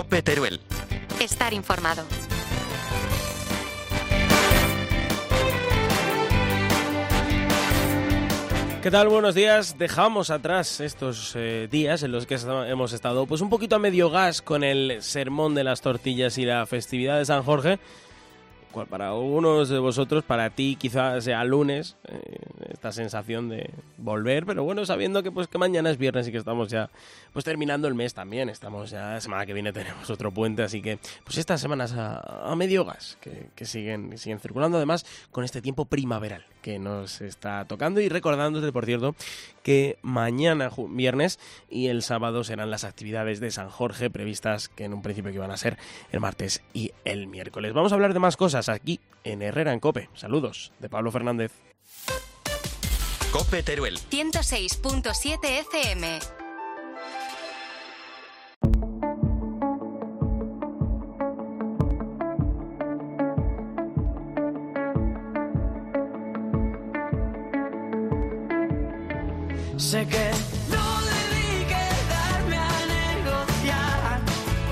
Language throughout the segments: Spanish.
COPE Teruel. Estar informado. ¿Qué tal? Buenos días. Dejamos atrás estos días en los que hemos estado pues un poquito a medio gas con el sermón de las tortillas y la festividad de San Jorge. Cual para algunos de vosotros, para ti quizás sea lunes, esta sensación de volver, pero bueno, sabiendo que mañana es viernes y que estamos ya pues terminando el mes también, estamos ya, la semana que viene tenemos otro puente, así que pues estas semanas a medio gas que siguen circulando, además con este tiempo primaveral que nos está tocando, y recordándote, por cierto, que mañana viernes y el sábado serán las actividades de San Jorge previstas, que en un principio que iban a ser el martes y el miércoles. Vamos a hablar de más cosas aquí en Herrera en COPE. Saludos de Pablo Fernández. COPE Teruel 106.7 FM. Sé que no debí quedarme a negociar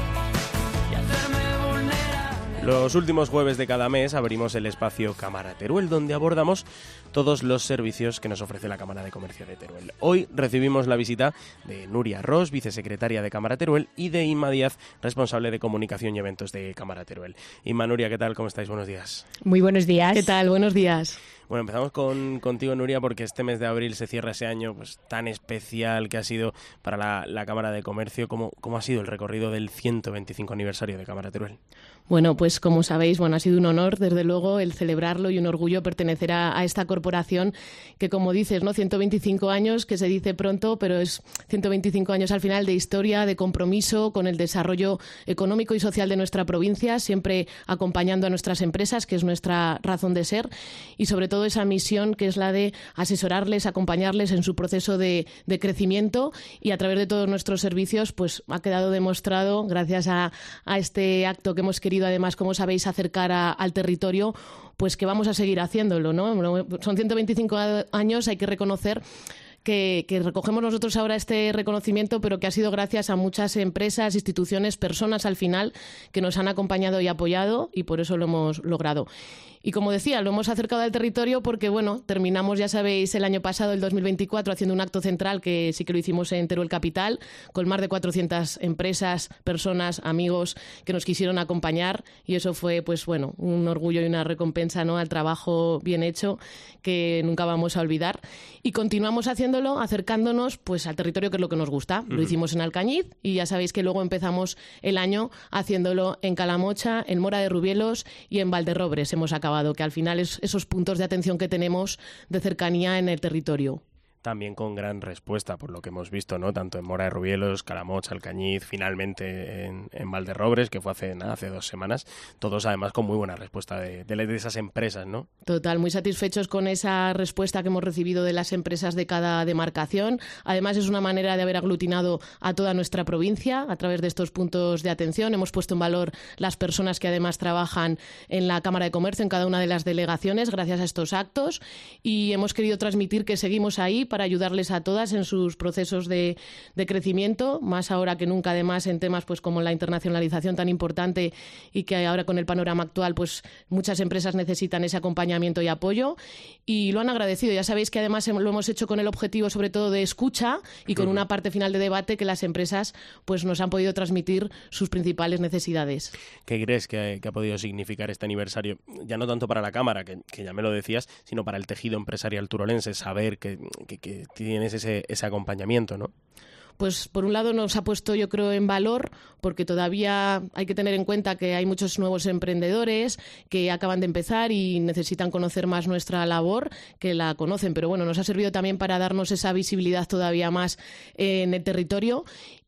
y hacerme vulnerable. Los últimos jueves de cada mes abrimos el espacio Cámara Teruel, donde abordamos todos los servicios que nos ofrece la Cámara de Comercio de Teruel. Hoy recibimos la visita de Nuria Ros, vicesecretaria de Cámara Teruel, y de Inma Díaz, responsable de comunicación y eventos de Cámara Teruel. Inma, Nuria, ¿qué tal? ¿Cómo estáis? Buenos días. Muy buenos días. ¿Qué tal? Buenos días. Bueno, empezamos contigo, Nuria, porque este mes de abril se cierra ese año pues tan especial que ha sido para la Cámara de Comercio. ¿Cómo ha sido el recorrido del 125 aniversario de Cámara Teruel? Bueno, pues como sabéis, ha sido un honor, desde luego, el celebrarlo, y un orgullo pertenecer a esta corporación que, como dices, 125 años, que se dice pronto, pero es 125 años al final de historia, de compromiso con el desarrollo económico y social de nuestra provincia, siempre acompañando a nuestras empresas, que es nuestra razón de ser, y sobre todo esa misión que es la de asesorarles, acompañarles en su proceso de crecimiento, y a través de todos nuestros servicios pues ha quedado demostrado, gracias a este acto que hemos querido, además, como sabéis, acercar al territorio, pues que vamos a seguir haciéndolo, ¿no? Son 125 años, hay que reconocer que recogemos nosotros ahora este reconocimiento, pero que ha sido gracias a muchas empresas, instituciones, personas al final que nos han acompañado y apoyado, y por eso lo hemos logrado. Y como decía, lo hemos acercado al territorio porque, bueno, terminamos, ya sabéis, el año pasado, el 2024, haciendo un acto central que sí que lo hicimos en Teruel Capital, con más de 400 empresas, personas, amigos que nos quisieron acompañar, y eso fue, pues bueno, un orgullo y una recompensa, ¿no?, al trabajo bien hecho que nunca vamos a olvidar. Y continuamos haciéndolo, acercándonos pues al territorio, que es lo que nos gusta. Lo hicimos en Alcañiz, y ya sabéis que luego empezamos el año haciéndolo en Calamocha, en Mora de Rubielos y en Valderrobres. Hemos acabado, que al final es esos puntos de atención que tenemos de cercanía en el territorio. También con gran respuesta, por lo que hemos visto, ¿no? Tanto en Mora de Rubielos, Calamocha, Alcañiz, finalmente en Valderrobres, que fue hace 2 semanas. Todos, además, con muy buena respuesta de esas empresas, ¿no? Total, muy satisfechos con esa respuesta que hemos recibido de las empresas de cada demarcación. Además, es una manera de haber aglutinado a toda nuestra provincia a través de estos puntos de atención. Hemos puesto en valor las personas que además trabajan en la Cámara de Comercio, en cada una de las delegaciones, gracias a estos actos, y hemos querido transmitir que seguimos ahí para ayudarles a todas en sus procesos de crecimiento, más ahora que nunca, además, en temas pues como la internacionalización tan importante, y que ahora con el panorama actual pues muchas empresas necesitan ese acompañamiento y apoyo, y lo han agradecido. Ya sabéis que además lo hemos hecho con el objetivo sobre todo de escucha, y con una parte final de debate que las empresas pues nos han podido transmitir sus principales necesidades. ¿Qué crees que ha podido significar este aniversario? Ya no tanto para la Cámara, que ya me lo decías, sino para el tejido empresarial turolense, saber que tienes ese acompañamiento, ¿no? Pues por un lado nos ha puesto, yo creo, en valor, porque todavía hay que tener en cuenta que hay muchos nuevos emprendedores que acaban de empezar y necesitan conocer más nuestra labor, que la conocen, pero bueno, nos ha servido también para darnos esa visibilidad todavía más en el territorio,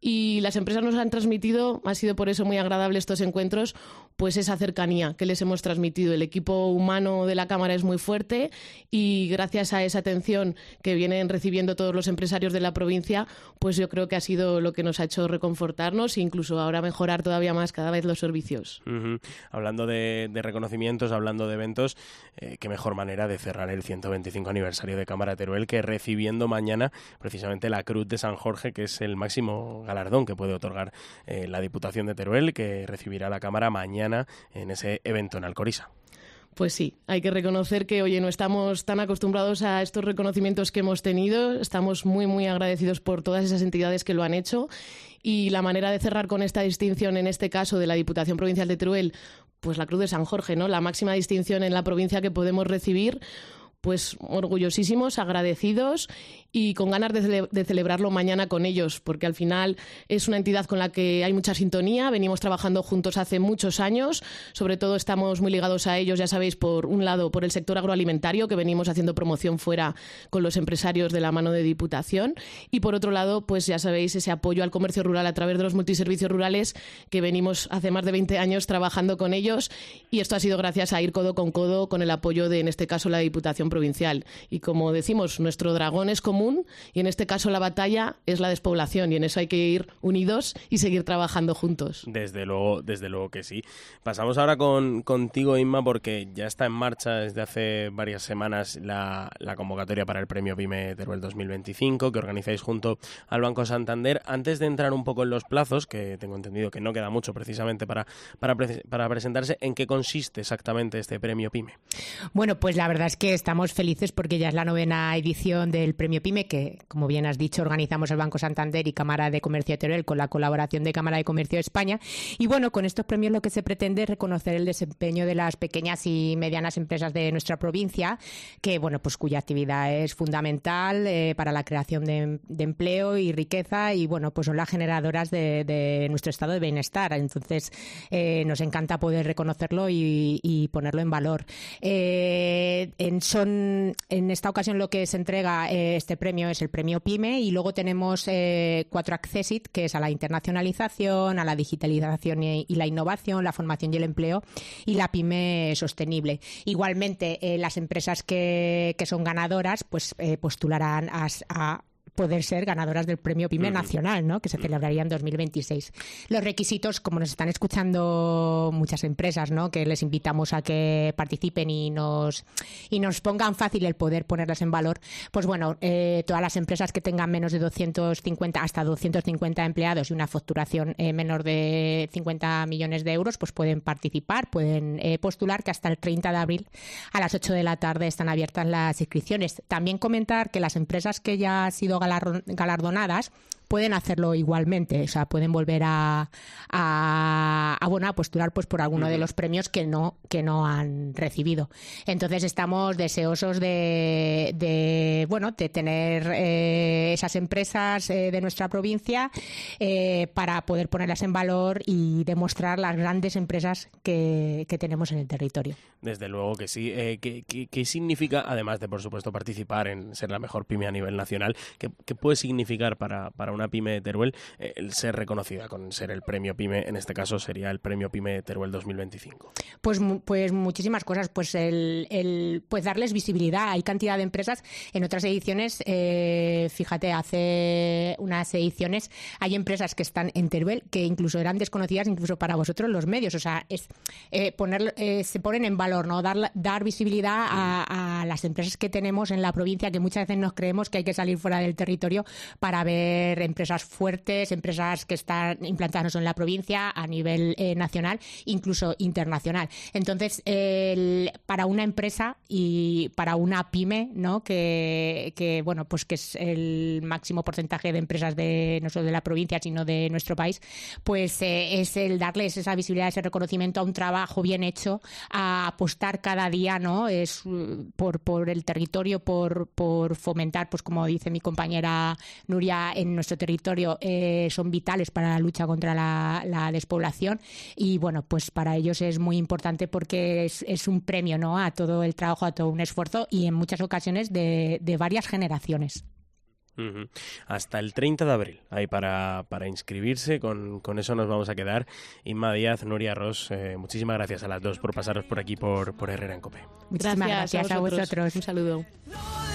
y las empresas nos han transmitido, ha sido por eso muy agradable estos encuentros, pues esa cercanía que les hemos transmitido. El equipo humano de la Cámara es muy fuerte, y gracias a esa atención que vienen recibiendo todos los empresarios de la provincia, pues yo creo creo que ha sido lo que nos ha hecho reconfortarnos e incluso ahora mejorar todavía más cada vez los servicios. Hablando de reconocimientos, hablando de eventos, qué mejor manera de cerrar el 125 aniversario de Cámara de Teruel que recibiendo mañana precisamente la Cruz de San Jorge, que es el máximo galardón que puede otorgar la Diputación de Teruel, que recibirá la Cámara mañana en ese evento en Alcoriza. Pues sí, hay que reconocer que, oye, no estamos tan acostumbrados a estos reconocimientos que hemos tenido. Estamos muy, muy agradecidos por todas esas entidades que lo han hecho. Y la manera de cerrar con esta distinción, en este caso de la Diputación Provincial de Teruel, pues la Cruz de San Jorge, ¿no? La máxima distinción en la provincia que podemos recibir. Pues orgullosísimos, agradecidos y con ganas de celebrarlo mañana con ellos, porque al final es una entidad con la que hay mucha sintonía, venimos trabajando juntos hace muchos años, sobre todo estamos muy ligados a ellos, ya sabéis, por un lado por el sector agroalimentario, que venimos haciendo promoción fuera con los empresarios de la mano de Diputación, y por otro lado, pues ya sabéis, ese apoyo al comercio rural a través de los multiservicios rurales, que venimos hace más de 20 años trabajando con ellos, y esto ha sido gracias a ir codo con el apoyo de, en este caso, la Diputación Provincial. Y como decimos, nuestro dragón es común y en este caso la batalla es la despoblación y en eso hay que ir unidos y seguir trabajando juntos. Desde luego que sí. Pasamos ahora contigo, Inma, porque ya está en marcha desde hace varias semanas la convocatoria para el Premio PYME Teruel 2025 que organizáis junto al Banco Santander. Antes de entrar un poco en los plazos, que tengo entendido que no queda mucho precisamente para presentarse, ¿en qué consiste exactamente este Premio PYME? Bueno, pues la verdad es que estamos felices porque ya es la 9ª edición del Premio PYME que, como bien has dicho, organizamos el Banco Santander y Cámara de Comercio de Teruel con la colaboración de Cámara de Comercio de España. Y bueno, con estos premios lo que se pretende es reconocer el desempeño de las pequeñas y medianas empresas de nuestra provincia, que bueno, pues cuya actividad es fundamental para la creación de empleo y riqueza y bueno, pues son las generadoras de nuestro estado de bienestar. Entonces, nos encanta poder reconocerlo y ponerlo en valor. En esta ocasión lo que se entrega este premio es el premio PYME y luego tenemos 4 Accessit, que es a la internacionalización, a la digitalización y la innovación, la formación y el empleo y la PYME sostenible. Igualmente, las empresas que son ganadoras pues postularán a poder ser ganadoras del Premio PYME Nacional, ¿no? Que se celebraría en 2026. Los requisitos, como nos están escuchando muchas empresas, ¿no? Que les invitamos a que participen y nos pongan fácil el poder ponerlas en valor, pues bueno, todas las empresas que tengan menos de 250 hasta 250 empleados y una facturación menor de 50 millones de euros, pues pueden participar, pueden postular, que hasta el 30 de abril a las 8 de la tarde están abiertas las inscripciones. También comentar que las empresas que ya han sido galardonadas pueden hacerlo igualmente, o sea, pueden volver a postular pues por alguno de los premios que no han recibido. Entonces estamos deseosos de tener esas empresas de nuestra provincia para poder ponerlas en valor y demostrar las grandes empresas que tenemos en el territorio. Desde luego que sí. ¿Qué significa, además de, por supuesto, participar en ser la mejor pyme a nivel nacional, qué puede significar para una pyme de Teruel el ser reconocida con ser el premio PYME? En este caso sería el premio PYME Teruel 2025. Pues muchísimas cosas. Pues pues darles visibilidad. Hay cantidad de empresas. En otras ediciones, fíjate, hace unas ediciones hay empresas que están en Teruel que incluso eran desconocidas incluso para vosotros los medios. O sea, es se ponen en valor, ¿no? Dar visibilidad a las empresas que tenemos en la provincia, que muchas veces nos creemos que hay que salir fuera del territorio para ver empresas fuertes, empresas que están implantadas en la provincia a nivel nacional, incluso internacional. Entonces, para una empresa y para una pyme, ¿no? que bueno, pues que es el máximo porcentaje de empresas no solo de la provincia, sino de nuestro país, pues es el darles esa visibilidad, ese reconocimiento a un trabajo bien hecho, a apostar cada día, ¿no? Es por el territorio, por fomentar, pues como dice mi compañera Nuria, en nuestro territorio son vitales para la lucha contra la despoblación y bueno, pues para ellos es muy importante porque es un premio, ¿no? A todo el trabajo, a todo un esfuerzo y en muchas ocasiones de varias generaciones. Hasta el 30 de abril hay para inscribirse, con eso nos vamos a quedar. Inma Díaz, Nuria Ros, muchísimas gracias a las dos por pasaros por aquí por Herrera en COPE. Muchísimas gracias a vosotros. Un saludo.